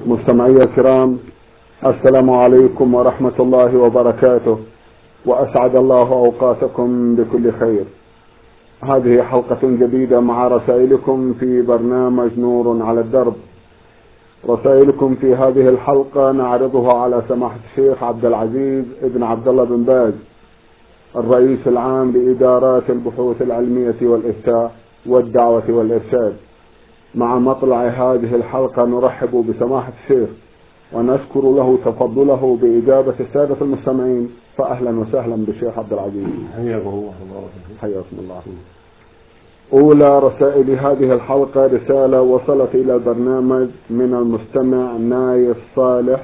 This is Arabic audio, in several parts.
مستمعي الكرام، السلام عليكم ورحمة الله وبركاته، وأسعد الله أوقاتكم بكل خير. هذه حلقة جديدة مع رسائلكم في برنامج نور على الدرب. رسائلكم في هذه الحلقة نعرضها على سماحة الشيخ عبد العزيز ابن عبد الله بن باز، الرئيس العام لإدارات البحوث العلمية والإفتاء والدعوة والإرشاد. مع مطلع هذه الحلقة نرحب بسماحة الشيخ ونشكر له تفضله بإجابة السادة المستمعين، فأهلا وسهلا بالشيخ عبد العزيز. حياكم الله. حياكم الله. أولى رسائل هذه الحلقة رسالة وصلت إلى البرنامج من المستمع نايف صالح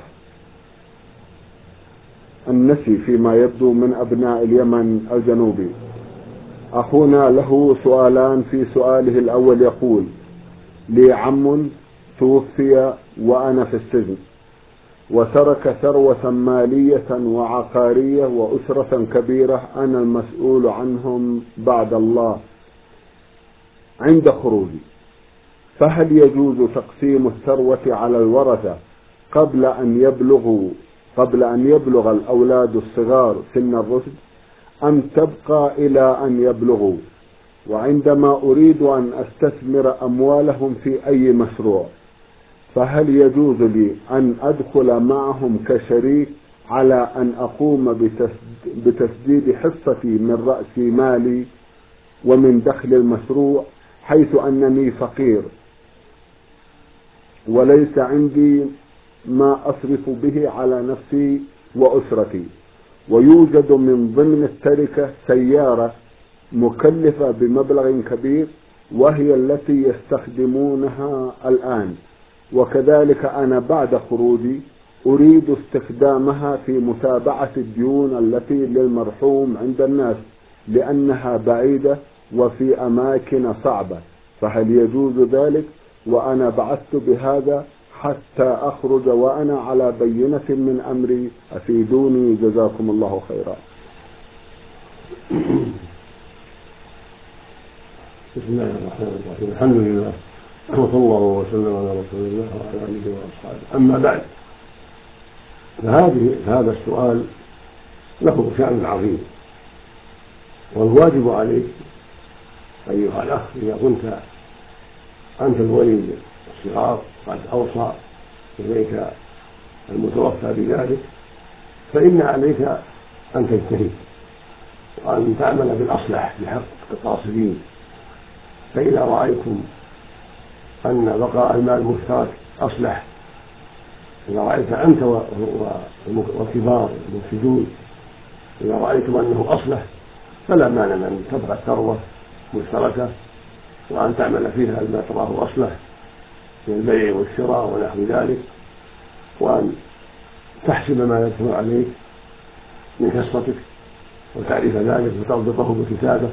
النسي فيما يبدو من أبناء اليمن الجنوبي. أخونا له سؤالان. في سؤاله الأول يقول: لي عم توفي وأنا في السجن، وترك ثروة مالية وعقارية وأسرة كبيرة أنا المسؤول عنهم بعد الله عند خروجي، فهل يجوز تقسيم الثروة على الورثة قبل أن يبلغ الأولاد الصغار سن الرشد، أم تبقى إلى أن يبلغوا، وعندما أريد أن أستثمر أموالهم في أي مشروع فهل يجوز لي أن أدخل معهم كشريك على أن أقوم بتسديد حصتي من رأس مالي ومن دخل المشروع، حيث أنني فقير وليس عندي ما أصرف به على نفسي وأسرتي، ويوجد من ضمن التركة سيارة مكلفة بمبلغ كبير وهي التي يستخدمونها الآن، وكذلك أنا بعد خروجي أريد استخدامها في متابعة الديون التي للمرحوم عند الناس لأنها بعيدة وفي أماكن صعبة، فهل يجوز ذلك؟ وأنا بعثت بهذا حتى أخرج وأنا على بينة من أمري، أفيدوني جزاكم الله خيرا. بسم الله الرحمن الرحيم. الحمد لله وصلى الله وسلم على رسول الله وعلى آله وأصحابه. أما بعد، فهذا السؤال له شأن عظيم، والواجب عليك أيها الأخ إذا كنت أنت الولي الصغار قد أوصى إليك المتوفى بذلك، فإن عليك أن تجتهد وأن تعمل بالأصلح بحق القاصدين. فإذا رأيتم أن بقاء المال المشترك أصلح، إذا رأيت أنت والكبار المفسدون إذا رأيتم أنه أصلح فلا مانع من أن تبقى الثروة مشتركة وأن تعمل فيها ما تراه أصلح من البيع والشراء ونحو ذلك، وأن تحسب ما يدخل عليك من حصتك وتعرف ذلك وتضبطه بكتابة،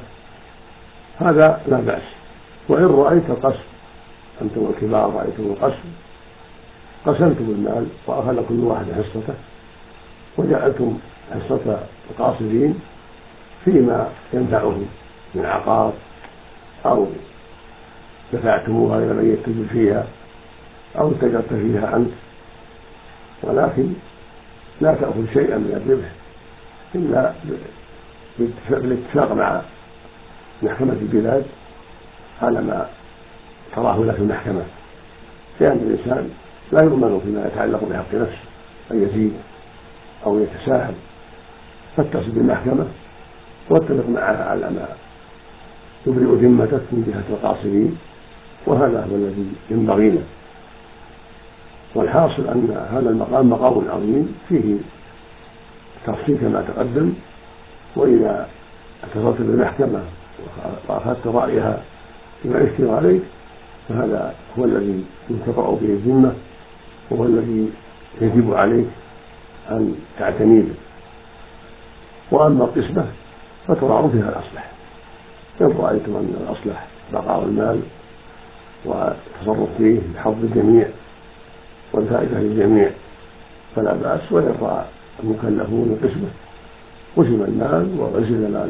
هذا لا بأس. وإن رأيت القسم، أنت والكبار رأيتم القسم، قسمتم المال وأخذ كل واحد حصته وجعلتم حصة القاصدين فيما ينفعهم من عقار أو دفعتموها إلى من يتجر فيها أو اتجرت فيها أنت، ولكن لا تأخذ شيئا من الربح إلا بالاتفاق مع محكمة البلاد على ما تراه لك المحكمة، لأن الإنسان لا يؤمن فيما يتعلق بحق نفسه أن يزيد أو يتساهل، فاتصل بالمحكمة واتفق معها على ما تبرئ ذمتك من جهة القاصرين، وهذا هو الذي ينبغي له. والحاصل أن هذا المقام مقام عظيم فيه تفصيل كما تقدم، وإذا اتصلت بالمحكمة وأخذت رأيها فيما يشكل عليك فهذا هو الذي ينتفع به الذمة، وهو الذي يجب عليك أن تعتني به. وأما القسمة فتراعوا فيها الأصلح، إن رأيتم أن الأصلح بقاء المال والتصرف فيه بحظ الجميع والفائدة للجميع فلا بأس. وإن رأى المكلفون القسمة قسم المال وعزل مال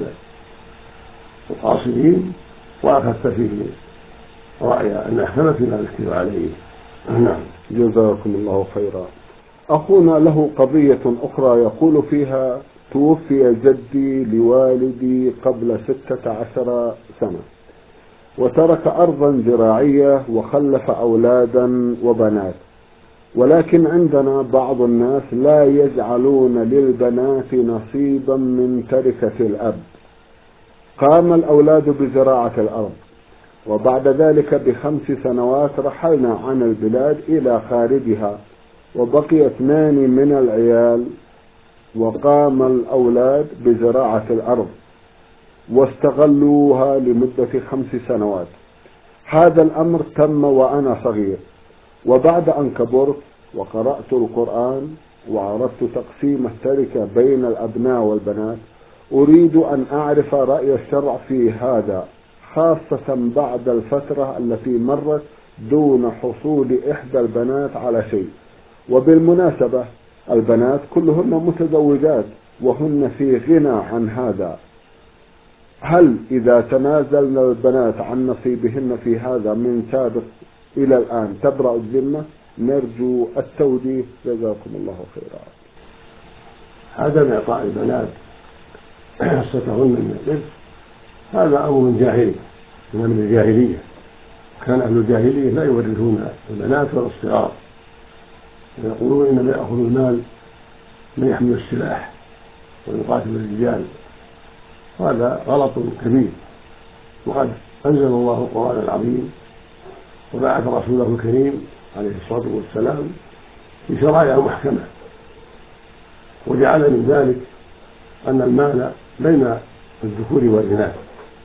القاصدين وأخذت فيه رأي المحكمة فيما يشكل عليه نعم. جزاكم الله خيرا. أخونا له قضية أخرى يقول فيها: توفي جدي لوالدي قبل 16 سنة، وترك أرضا زراعية وخلف أولادا وبنات، ولكن عندنا بعض الناس لا يجعلون للبنات نصيبا من تركة الأب. قام الأولاد بزراعة الأرض، وبعد ذلك ب5 سنوات رحلنا عن البلاد إلى خارجها، وبقي 2 من العيال، وقام الأولاد بزراعة الأرض واستغلوها لمدة 5 سنوات. هذا الأمر تم وأنا صغير، وبعد أن كبرت وقرأت القرآن وعرفت تقسيم التركة بين الأبناء والبنات، أريد أن أعرف رأي الشرع في هذا، خاصة بعد الفترة التي مرت دون حصول إحدى البنات على شيء. وبالمناسبة البنات كلهن متزوجات وهن في غنى عن هذا. هل إذا تنازلنا البنات عن نصيبهن في هذا من سابق إلى الآن تبرأ الذمة؟ نرجو التوجيه، جزاكم الله خيرا. هذا من إعطاء البنات حصتهن من الإرث هذا أمر جاهلي من أمر الجاهلية. كان أهل الجاهلية لا يورثون البنات ولا الصغار، ويقولون إنما يأخذ المال من يحمل السلاح ويقاتل الرجال، وهذا غلط كبير. وقد أنزل الله القرآن العظيم وبعث رسوله الكريم عليه الصلاة والسلام في شرائع محكمة، وجعل من ذلك أن المال بين الذكور والإناث،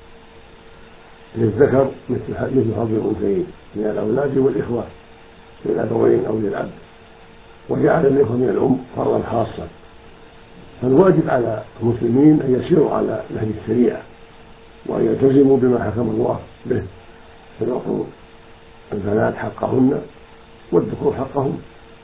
للذكر مثل حظ الأنثيين من الأولاد والإخوة للأبوين أو للأب، وجعل الإخوة من الأم فرضا خاصا. فالواجب على المسلمين أن يسيروا على نهج الشريعة وأن يلتزموا بما حكم الله به، فيعطوا البنات حقهن والذكور حقهم،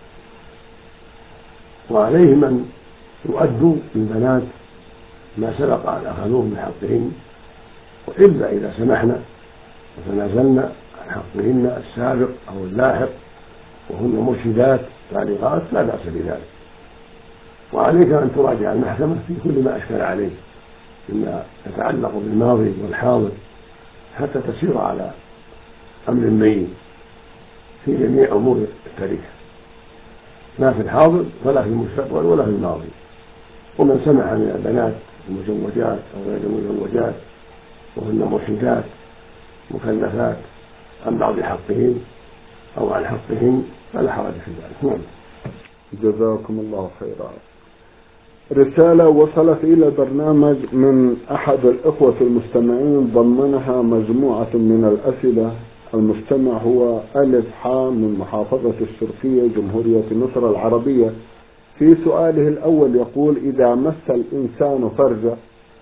وعليهم أن يؤدوا للبنات ما سبق أن أخذوه من حقهن، وإلا إذا سمحنا وتنازلنا عن حقهن السابق أو اللاحق وهن مرشدات بالغات لا بأس بذلك. وعليك أن تراجع المحكمة في كل ما أشكل عليه مما يتعلق بالماضي والحاضر حتى تسير على أمر بين في جميع أمور التاريخ، لا في الحاضر ولا في المستقبل ولا في الماضي. ومن سمح من البنات المزوجات أو غير المزوجات وهن مرشدات مكلفات عن بعض حقهن أو عن حقهن فلا حرج في ذلك. نعم. جزاكم الله خيرا. رسالة وصلت إلى البرنامج من أحد الإخوة المستمعين ضمنها مجموعة من الأسئلة. المستمع هو ألف حام من محافظة الشرقية جمهورية مصر العربية. في سؤاله الأول يقول: إذا مس الإنسان فرجه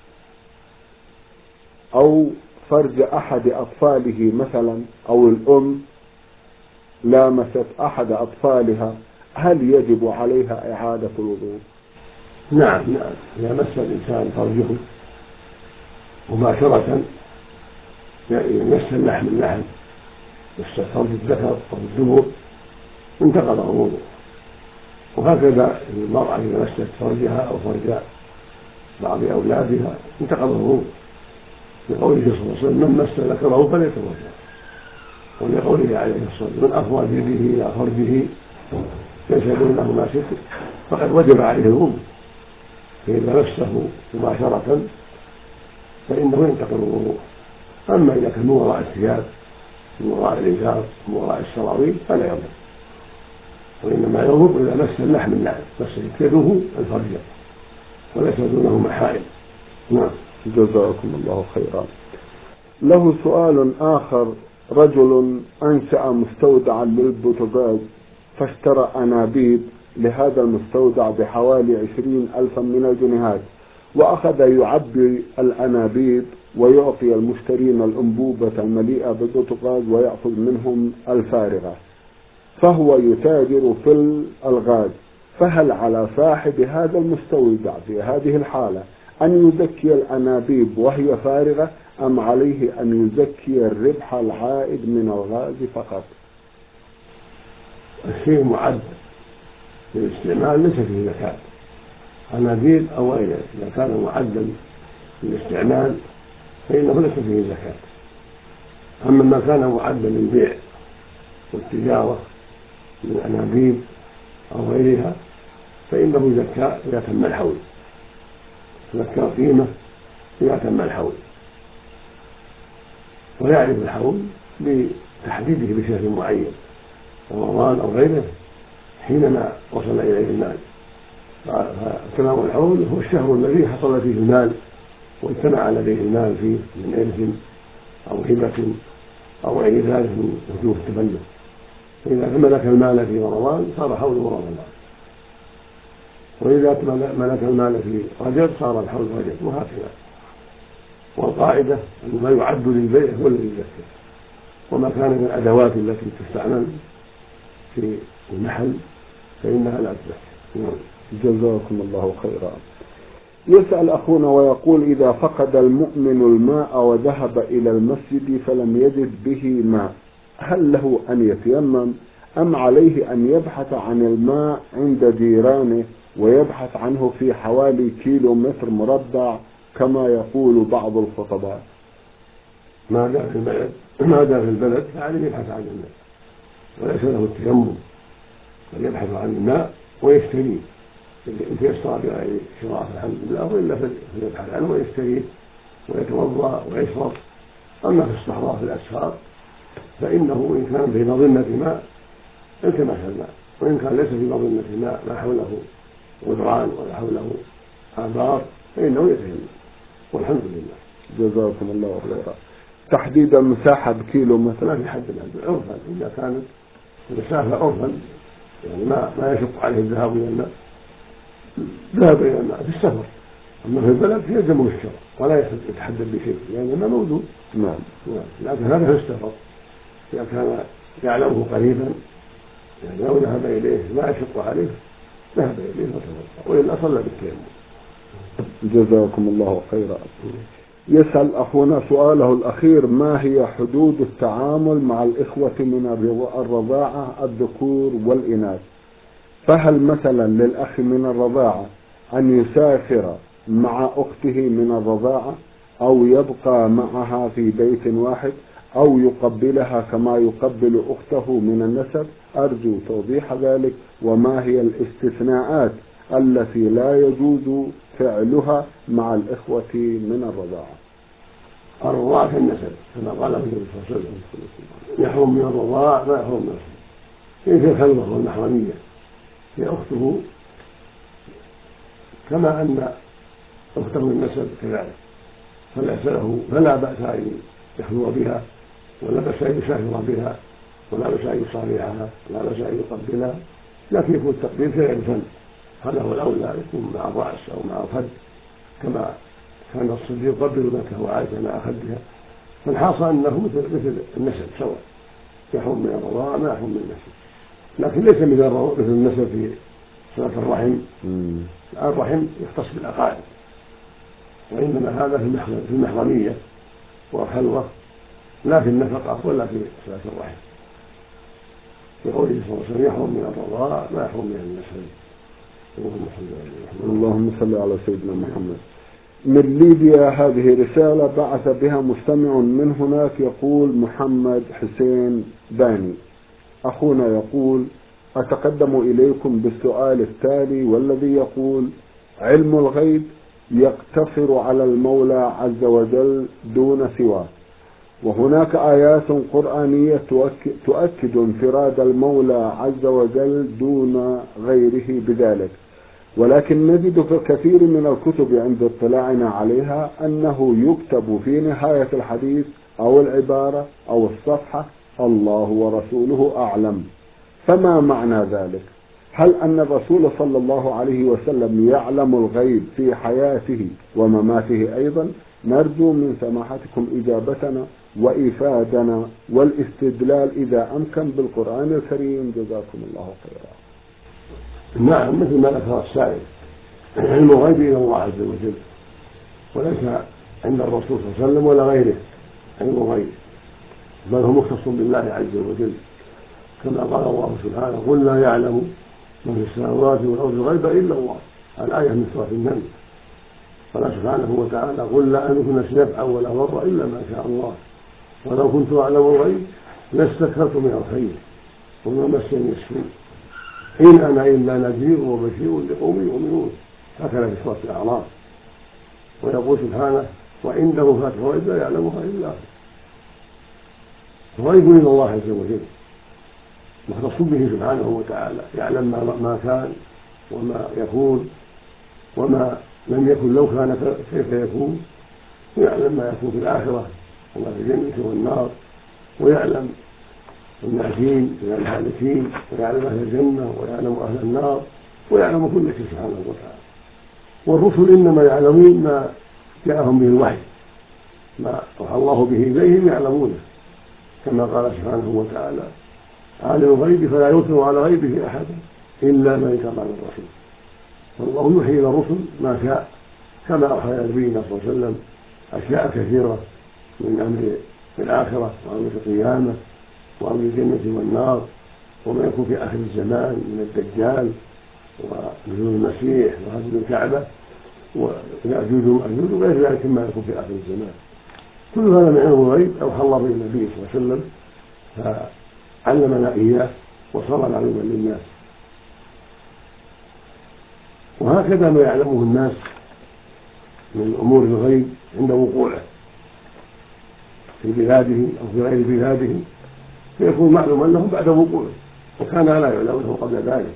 أو فرج أحد أطفاله مثلا، أو الأم لامست أحد أطفالها، هل يجب عليها إعادة الوضوء؟ نعم. إذا مس الإنسان فرجه مباشرة، يعني مس اللحم مس فرج الذكر أو الدبر، انتقض الوضوء. وهكذا المرأة إذا مست فرجها أو فرج بعض أولادها انتقض الوضوء، لقوله صلى الله عليه وسلم: من مس ذكره فليتوضأ. ولقوله عليه الصلاة والسلام: من أفضى بيده إلى فرجه ليس بينهما ستر فقد وجب عليه الوضوء. فإذا مسه مباشرة فإنه ينتقض الوضوء. أما إذا كان من وراء الثياب من وراء الإزار من وراء السراويل فلا يضر، وإنما يضر إذا مس اللحم مس يده الفرج وليس دونه محارم. نعم. جزاكم الله خيرا. له سؤال آخر: رجل أنشأ مستودعا للبوتاجاز فاشترى أنابيب لهذا المستودع بحوالي 20,000 من الجنيهات، وأخذ يعبي الأنابيب ويعطي المشترين الأنبوبة المليئة بالبوتاجاز ويأخذ منهم الفارغة، فهو يتاجر في الغاز. فهل على صاحب هذا المستودع في هذه الحالة أن يزكي الأنابيب وهي فارغة، أم عليه أن يزكي الربح العائد من الغاز فقط؟ الشيء معد للاستعمال ليس فيه زكاة، أنابيب أو غيره إذا كان معدا للاستعمال فإنه ليس فيه زكاة. أما ما كان معدا للبيع والتجارة من أنابيب أو غيرها فإنه زكاة إذا تم الحول، زكاة قيمة إذا تم الحول، ويعرف الحول بتحديده بشهر معين رمضان أو غيره حينما وصل إليه المال. فكلام الحول هو الشهر الذي حصل فيه المال واجتمع لديه المال فيه من إرث أو هبة أو غير ذلك من وجوه التبني. فإذا ملك المال في رمضان صار حوله رمضان، وإذا ملك المال في رجب صار الحول رجب، وهكذا. والقاعدة أن ما يعد للبيع هو الذي يزكى، وما كان من الأدوات التي تستعمل في المحل فإنها لا تزكى. جزاكم الله خيرا. يسأل أخونا ويقول: إذا فقد المؤمن الماء وذهب إلى المسجد فلم يجد به ماء، هل له أن يتيمم أم عليه أن يبحث عن الماء عند جيرانه ويبحث عنه في حوالي كيلومتر مربع كما يقول بعض الخطباء؟ ما دام في البلد فعليه يبحث عن الماء وليس له التيمم، بل يبحث عن الماء ويشتريه إن تيسر بغير شراء الحمد لله، وإلا فليبحث عنه ويشتريه ويتوضأ ويشرب. أما في الصحراء في الأسفار فإنه إن كان في مظنة ماء التمس الماء، وإن كان ليس في مظنة ماء ما حوله غدران ولا حوله آبار فإنه يتيمم، والحمد لله. جزاكم الله خيرا. تحديد المساحة بكيلو مثلا؟ ما في حد عرفا، إذا كانت المسافة عرفا يعني ما يشق عليه الذهاب إلى الماء ذهب إلى الماء في السفر. أما في البلد يلزمه الشرع ولا يتحدد بشيء لأن الماء موجود. نعم. لكن هذا في السفر إذا كان يعلمه قريبا يعني لو ذهب إليه ما يشق عليه ذهب إليه وتوضأ، وإلا صلى بالتيمم. جزاكم الله خيرا. يسأل أخونا سؤاله الأخير: ما هي حدود التعامل مع الإخوة من الرضاعة الذكور والإناث؟ فهل مثلا للأخ من الرضاعة أن يسافر مع أخته من الرضاعة أو يبقى معها في بيت واحد أو يقبلها كما يقبل أخته من النسب؟ أرجو توضيح ذلك، وما هي الاستثناءات التي لا يجوز فعلها مع الإخوة من الرضاعة؟ الرضاعة كالنسب كما قال النبي صلى الله عليه وسلم: يحرم من الرضاعة ما يحرم من النسب. هي الخلوة والمحرمية هي أخته كما أن أخته من النسب كذلك، فلا بأس أن يخلو بها، ولا بأس أن يسافر بها، ولا بأس أن يصارحها، ولا بأس أن يقبلها، لكن يكون التقبيل في غير فم، هذا هو الأولى، يكون مع الرأس أو مع الخد كما كان الصديق يقبل بنته وعائشة مع خدها. فالحاصل أنه مثل النسب سواء، يحرم من الرضاعة ما يحرم من النسب، لكن ليس مثل النسب في صلة الرحم. الرحم يختص بالأقارب، وإنما هذا في المحرمية والخلوة، لا في النفقة ولا في صلة الرحم. في قوله صلى الله عليه وسلم: يحرم من الرضاعة ما يحرم من النسب. اللهم صل على سيدنا محمد. من ليبيا هذه رسالة بعث بها مستمع من هناك، يقول محمد حسين باني. أخونا يقول: أتقدم إليكم بالسؤال التالي، والذي يقول: علم الغيب يقتصر على المولى عز وجل دون سواه، وهناك آيات قرآنية تؤكد انفراد المولى عز وجل دون غيره بذلك، ولكن نجد في كثير من الكتب عند اطلاعنا عليها أنه يكتب في نهاية الحديث أو العبارة أو الصفحة: الله ورسوله أعلم. فما معنى ذلك؟ هل أن الرسول صلى الله عليه وسلم يعلم الغيب في حياته ومماته أيضا؟ نرجو من سماحتكم إجابتنا وإفادنا والاستدلال إذا أمكن بالقرآن الكريم، جزاكم الله خيرا. نعم، مثل ما ذكر السائل، علم الغيب إلى الله عز وجل، وليس عند الرسول صلى الله عليه وسلم ولا غيره علم الغيب، بل هو مختص بالله عز وجل. كما قال الله سبحانه قل لا يعلم من في السماوات والأرض الغيب إلا الله. الآية من سورة النمل. قال سبحانه وتعالى قل لا أملك نفسي نفعا ولا ضرا إلا ما شاء الله ولو كنت أعلم الغيب لاستكثرت من الخير وما مسني السوء إن أنا إلا نذير وبشير لقوم يؤمنون. هكذا في سورة الأعراف. ويقول سبحانه وعنده مفاتيح الغيب لا يعلمها إلا هو. الغيب من الله عز وجل مختص به سبحانه وتعالى، يعلم ما كان وما يكون وما لم يكن لو كان كيف يكون، ويعلم ما يكون في الآخرة وما في الجنة والنار، ويعلم الناجين من الهالكين، ويعلم أهل الجنة ويعلم أهل النار، ويعلم كل شيء سبحانه وتعالى. والرسل إنما يعلمون ما جاءهم به الوحي، ما أوحى الله به إليهم يعلمونه، كما قال سبحانه وتعالى عالم الغيب فلا يظهر على غيبه أحدا إلا من ارتضى من رسول. والله يوحي إلى الرسل ما شاء، كما أوحى إلى نبينا صلى الله عليه وسلم أشياء كثيرة من أمر الآخرة وأمر القيامة وأمر الجنة والنار وما يكون في آخر الزمان من الدجال ونزول المسيح وهدم الكعبة ويأجوج ومأجوج وغير ذلك مما يكون في آخر الزمان. كل هذا من علم الغيب أوحى الله إلى النبي صلى الله عليه وسلم فعلمنا إياه وصار معلوما للناس. وهكذا ما يعلمه الناس من أمور الغيب عند وقوعه في بلادهم أو في غير بلادهم فيكون معلوما لهم بعد وقوعه، وكان لا يعلمونه قبل ذلك.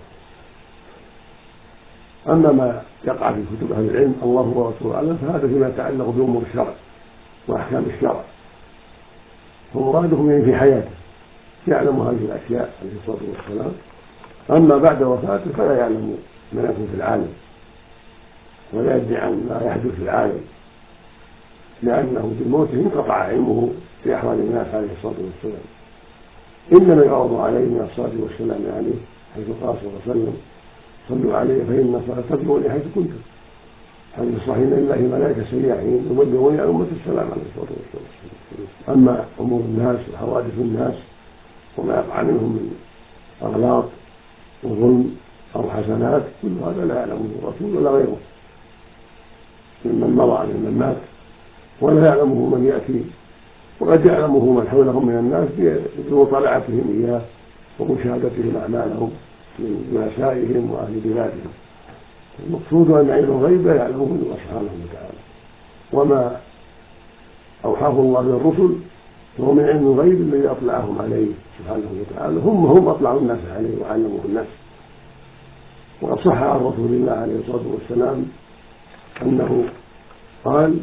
أما ما يقع في كتب أهل العلم الله ورسوله أعلم فهذا فيما يتعلق بأمور الشرع وأحكام الشرع، فمرادهم يعني في حياته يعلم هذه الأشياء عليه الصلاة والسلام. أما بعد وفاته فلا يعلم ما يكون في العالم ولا يدري عن ما يحدث في العالم، لأنه بموته انقطع علمه في أحوال الناس عليه الصلاة والسلام. إنما يعرض عليه من الصلاة والسلام عليه حيث قال صلى الله عليه وسلم صلوا عليه فإن الصلاة تبلغني حيث كنتم. حديث صحيح لله ملائكة سياحين يبلغون عن أمة السلام عليه الصلاة والسلام. أما أمور الناس وحوادث الناس وما يقع منهم من أغلاط وظلم أو حسنات كل هذا لا يعلمه الرسول ولا غيره ممن مضى ممن مات، ولا يعلمه من يأتي، وقد يعلمه من حولهم من الناس بمطالعتهم إياه ومشاهدتهم أعمالهم من جلسائهم وأهل بلادهم. المقصود أن علم الغيب يعلمه الله سبحانه وتعالى، وما أوحاه الله للرسل فهو من علم الغيب الذي أطلعهم عليه سبحانه وتعالى، هم أطلعوا الناس عليه وعلموه الناس. وقد صح عن رسول الله عليه الصلاة والسلام أنه قال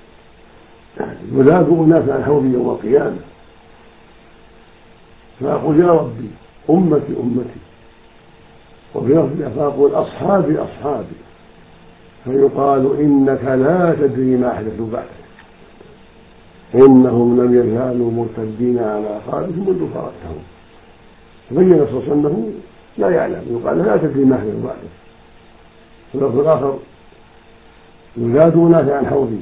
ينادى الناس عن حوضي يوم القيامة فأقول يا ربي أمتي أمتي، وفي لفظ فأقول أصحابي أصحابي، فيقال إنك لا تدري ما أحدثوا بعدك إنهم لم يزالوا مرتدين على أعقابهم منذ فرقتهم. فبين صلى الله عليه وسلم أنه لا يعلم، يقال لا تدري ما أحدثوا بعدك. في اللفظ الآخر ينادوا الناس عن حوضي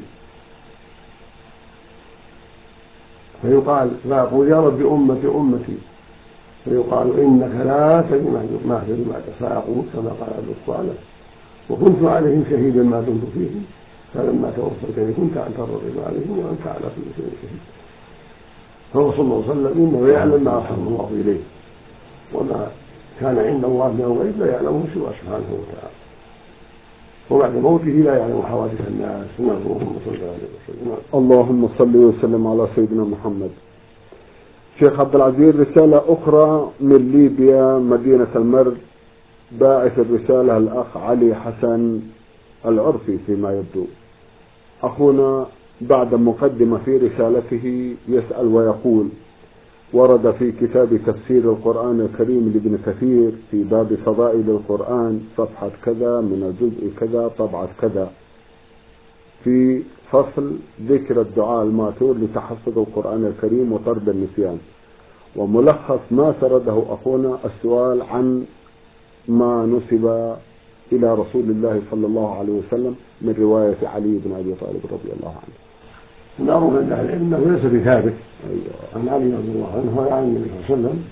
فيقال فأقول يا رب أمتي أمتي، فيقال إنك لا تدري ما أحدثوا بعدك، فأقول كما قال عبد الصالح وكنت عليهم شهيدا ما دمت فيهم فلما توفيتني كنت أنت الرقيب عليهم وأنت على كل شيء شهيد. فهو صلى الله عليه وسلم إنه يعلم ما أوحاه الله إليه، وما كان عند الله من الغيب لا يعلمه سوى سبحانه وتعالى. وبعد موته لا يعلم حوادث الناس. اللهم صل عليه وسلم. اللهم صل وسلم على سيدنا محمد. شيخ عبد العزيز رسالة أخرى من ليبيا مدينة المرج، باعث الرسالة الأخ علي حسن العرفي فيما يبدو. أخونا بعد مقدمة في رسالته يسأل ويقول: ورد في كتاب تفسير القرآن الكريم لابن كثير في باب فضائل القرآن صفحة كذا من الجزء كذا طبعة كذا في فصل ذكر الدعاء الماثور لتحفظ القرآن الكريم وطرد النسيان، وملخص ما سرده أخونا السؤال عن ما نسب إلى رسول الله صلى الله عليه وسلم من رواية علي بن أبي طالب رضي الله عنه. معروف عند أهل العلم أنه ليس بثابت عن علي رضي الله عنه وعن النبي صلى الله عليه وسلم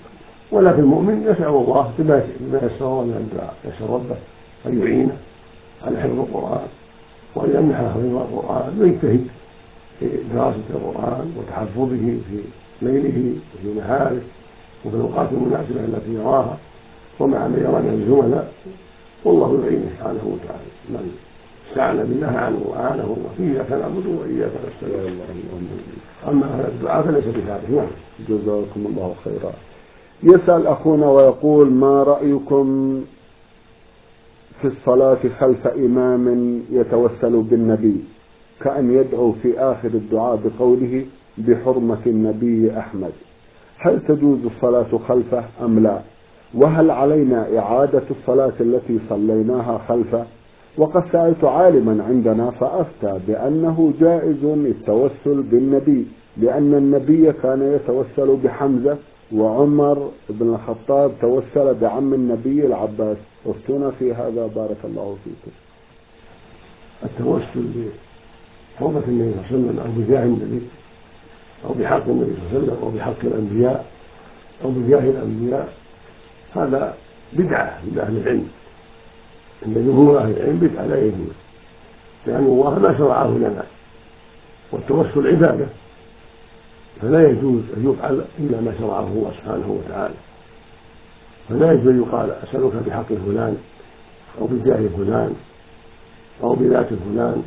ولكن المؤمن يسأل الله بما يسره من الدعاء، يسأل ربه أن يعينه على حفظ القرآن وأن يمنحه حفظ القرآن، ويجتهد في دراسة القرآن وتحفظه في ليله وفي نهاره وفي الأوقات المناسبة التي يراها ومع من يرى من الزملاء، والله يعينه سبحانه وتعالى. من استعان بالله عنه وأعانه الله، إياك نعبد وإياك نستعين. أما هذا الدعاء فليس بذلك. نعم. جزاكم الله خيرا. يسأل أخونا ويقول: ما رأيكم في الصلاة خلف إمام يتوسل بالنبي، كأن يدعو في آخر الدعاء بقوله بحرمة النبي أحمد، هل تجوز الصلاة خلفه أم لا؟ وهل علينا إعادة الصلاة التي صليناها خلفه؟ وقد سألت عالما عندنا فأفتى بأنه جائز التوسل بالنبي، لأن النبي كان يتوسل بحمزة، وعمر بن الخطاب توسل بعم النبي العباس. افتونا في هذا بارك الله فيكم. التوسل بحرمة النبي صلى الله عليه وسلم أو بجاه النبي أو بحق النبي صلى الله عليه وسلم أو بحق الأنبياء أو بجاه الأنبياء، هذا بدعة عند أهل العلم، عند جمهور أهل العلم بدعة لا يجوز، لأن الله ما شرعه لنا، والتوسل عبادة فلا يجوز أن يفعل إلا ما شرعه الله سبحانه وتعالى. فلا يجوز أن يقال أسألك بحق فلان أو بجاه فلان أو بذات فلان،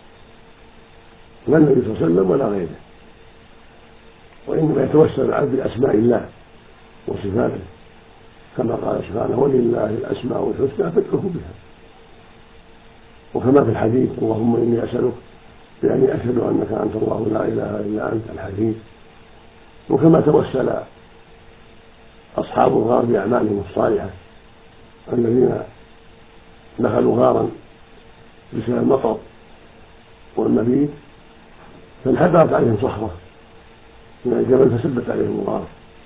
لا النبي صلى الله عليه وسلم ولا غيره، وإنما يتوسل العبد بأسماء الله وصفاته، كما قال سبحانه: ولله الأسماء الحسنى فادعوه بها. وكما في الحديث: اللهم إني أسألك بأني أشهد أنك أنت الله لا إله إلا أنت الحديث. وكما توسل أصحاب الغار بأعمالهم الصالحة الذين دخلوا غارا بسبب المطر والمبيت، فانحدرت عليهم صخرة من الجبل فسبت عليهم الغار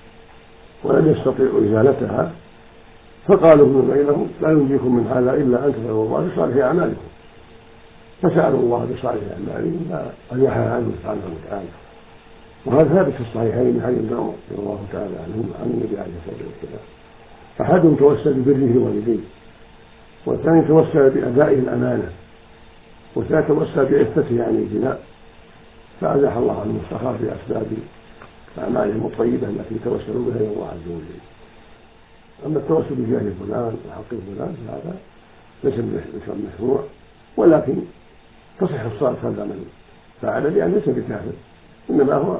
ولم يستطيعوا إزالتها، فقالوا من بينهم: لا ينجيكم من هذا إلا أن تدعوا الله بصالح أعمالكم، فسألوا الله بصالح أعمالهم فأزاحها عنهم سبحانه وتعالى. وهذا ثابت في الصحيحين من حديث ابن عمر رضي الله تعالى عنهم عن النبي عليه الصلاة والسلام: أحدهم توسل ببره الوالدين، والثاني توسل بأدائه الأمانة، والثالث توسل بعفته عن الزنا، فأزاح الله عنهم الصخر بأسباب أعمالهم الطيبة التي توسلوا بها إلى الله عز وجل. أما التوسل بجاه فلان وحق فلان فهذا ليس مشروع، ولكن تصح الصلاة خلف من فعل، لأن ليس بكافر، إنما هو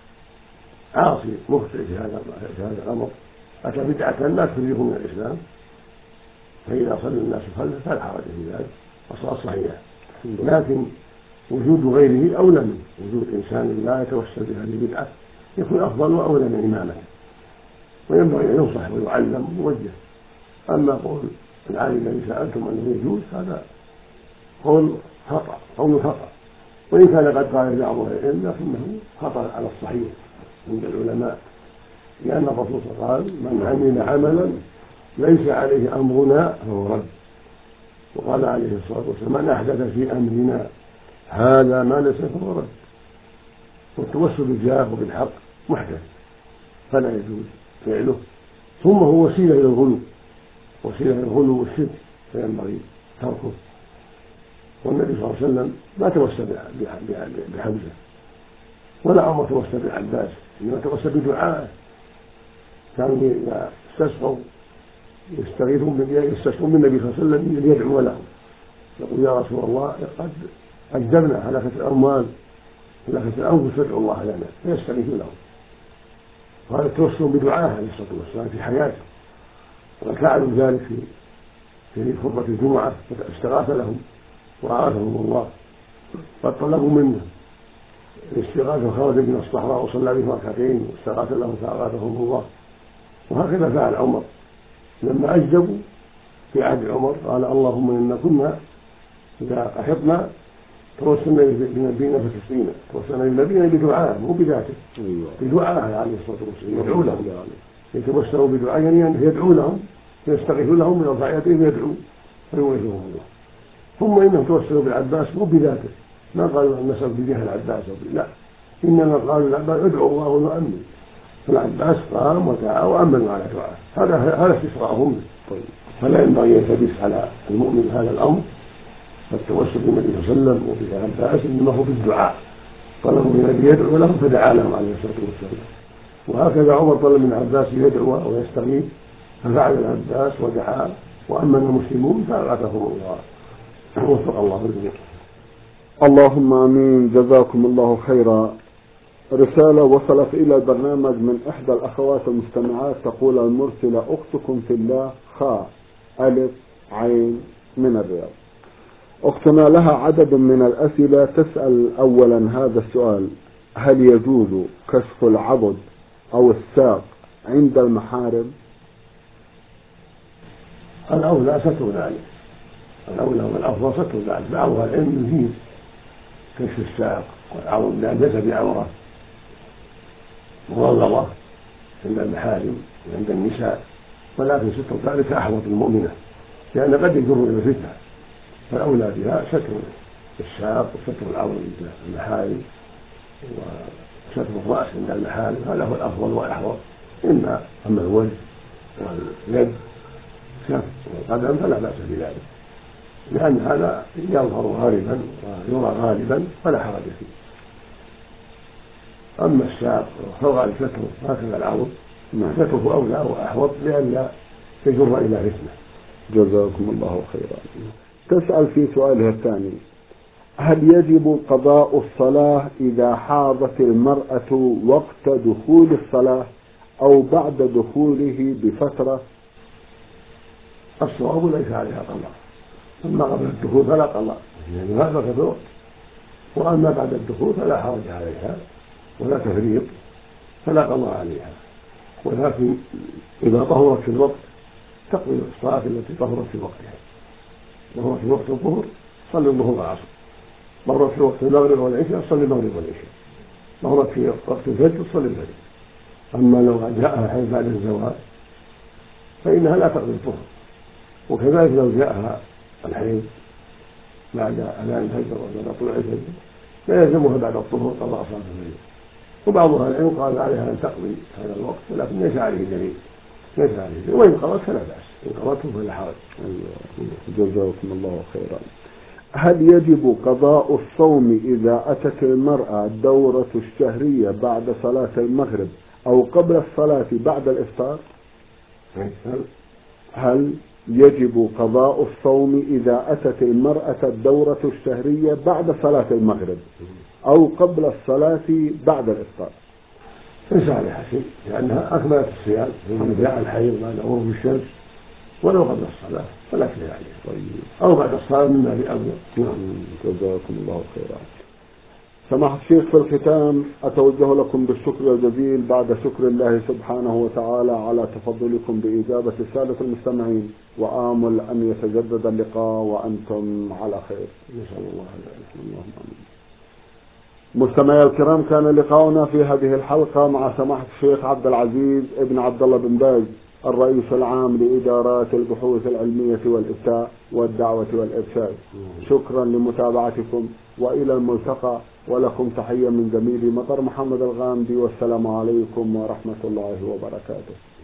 عاصي مخطئ في هذا الأمر، أتى بدعة لا تخرجه من الإسلام، فإذا صلى الناس خلفه فلا حرج في ذلك، الصلاة صحيحة. لكن وجود غيره أولى منه، وجود إنسان لا يتوسل بهذه البدعة يكون أفضل وأولى من إمامته، وينبغي أن ينصح ويعلم ويوجه. أما قول العالم الذي سألتم أنه يجوز، هذا قول خطأ، وإن كان قد قال بعض العلم لكنه خطأ على الصحيح عند العلماء، لأن الرسول صلى الله عليه وسلم: من عمل عملا ليس عليه أمرنا فهو رد. وقال عليه الصلاة والسلام: من أحدث في أمرنا هذا ما ليس فهو رد. والتوسل بالجاه وبالحق محدث فلا يجوز فعله، ثم هو وسيلة إلى الغلو والشرك، فينبغي تركه. والنبي صلى الله عليه وسلم ما توسل بحمزة ولا عمر توسل بالعباس، إنما توسل بدعائه. كانوا إذا استسقوا يستغيثون بالنبي صلى الله عليه وسلم ليدعو لهم، يقول: يا رسول الله قد أجدبنا هلكة الأموال هلكة الأنفس فادعوا الله لنا، فيستغيث لهم. وهذا التوسل بدعائه عليه الصلاة والسلام في حياته، وفعلوا ذلك في خطبة الجمعة، استغاث لهم وأغاثهم الله، قد طلبوا منه الاستغاثة، خرج من الصحراء وصلى بهم ركعتين واستغاث لهم فأغاثهم الله. وهكذا فعل عمر لما أجدبوا في عهد عمر، قال: اللهم إنا كنا إذا أحطنا توسلنا بنبينا فتسقينا. توسلنا بنبينا بدعاء مو بذاته، بدعاء عليه الصلاة والسلام، يدعو لهم، يتوسلوا بدعاء يعني يدعو لهم، يستغيث لهم من يرفع يديه ويدعو فيوجههم الله. ثم إنهم توسلوا بالعباس مو بذاته، ما قالوا أن نسأل بجاه العباس لا، إنما قالوا العباس ادعوا الله ونؤمن، فالعباس قام ودعا وأمنوا على دعاء، هذا استسراءهم به. طيب. فلا ينبغي يلتبس على المؤمن هذا الأمر، فالتوسل بالنبي صلى الله عليه وسلم وبالعباس إنما هو بالدعاء، طلبوا من النبي يدعو لهم فدعا لهم عليه الصلاة والسلام. وهكذا عمر طلب من العباس يدعو ويستغيث ففعل العباس ودعا وأمن المسلمون فأغاثهم الله. وفق الله الجميع. اللهم آمين. جزاكم الله خيرا. رسالة وصلت إلى البرنامج من إحدى الأخوات المستمعات، تقول المرسلة: أختكم في الله خاء ألف عين من الرياض. أختنا لها عدد من الأسئلة، تسأل أولا هذا السؤال: هل يجوز كشف العضد أو الساق عند المحارم؟ الأولى ستر ذلك، الأولى والأفضل ستر ذلك. بعض العلم يجيز كشف الساق والعضد لأن ليس بعورة مغلظة عند المحارم وعند النساء، ولكن ستر ذلك أحوط المؤمنة لأن قد يجر إلى الفتنة، فالأولى بها ستر الساق وستر العضد عند المحارم وستر الرأس عند المحارم، هذا هو الأفضل والأحوط. أما الوجه واليد والقدم فلا بأس بذلك، لأن هذا يظهر غالبا ويرى غالبا فلا حرج فيه. أما الساق فالغالب ستره هكذا العضد ستره أولى وأحوط لئلا يجر إلى فتنة. جزاكم الله خيرا. تسأل في سؤالها الثاني: هل يجب قضاء الصلاة إذا حاضت المرأة وقت دخول الصلاة أو بعد دخوله بفترة؟ الصواب ليس عليها قضاء، أما قبل الدخول فلا قضاء يعني هذا في الوقت، وأما بعد الدخول فلا حرج عليها ولا تفريط فلا قضاء عليها، ولكن إذا طهرت في الوقت تقضي الصلاة التي طهرت في وقتها. طهرت في وقت الظهر صلي الظهر والعصر، طهرت في وقت المغرب والعشاء صلي المغرب والعشاء، طهرت في وقت الفجر صلي الفجر. أما لو جاءها حين بعد الزواج فإنها لا تقضي الظهر، وكذلك لو جاءها الحيض بعد أذان الفجر وبعد طلوع الفجر لا يلزمها بعد الظهر قضاء صلاة الليل. وبعض أهل العلم قال عليها أن تقضي هذا الوقت، ولكن ليس عليه دليل، وإن قضت فلا بأس، إن قضته فلا حرج. جزاكم الله خيرا. هل يجب قضاء الصوم إذا أتت المرأة الدورة الشهرية بعد صلاة المغرب أو قبل الصلاة بعد الإفطار؟ هل يجب قضاء الصوم إذا أتت المرأة الدورة الشهرية بعد صلاة المغرب أو قبل الصلاة بعد الإفطار؟ ليس عليها شيء لأنها أكملت الصيام من جاء الحيض بعد غروب الشمس ولو قبل الصلاة فلا شيء عليها. طيب. أو بعد الصلاة مما بأفضل. جزاكم الله خيرا. سماحة الشيخ، في الختام أتوجه لكم بالشكر الجزيل بعد شكر الله سبحانه وتعالى على تفضلكم بإجابة السادة المستمعين، وآمل أن يتجدد اللقاء وأنتم على خير. نسأل الله اللهم آمين. مستمعي الكرام، كان لقاؤنا في هذه الحلقة مع سماحة الشيخ عبد العزيز ابن عبد الله بن باز، الرئيس العام لإدارات البحوث العلمية والإفتاء والدعوة والإرشاد. شكرا لمتابعتكم وإلى الملتقى، ولكم تحية من زميلي مطر محمد الغامدي، والسلام عليكم ورحمة الله وبركاته.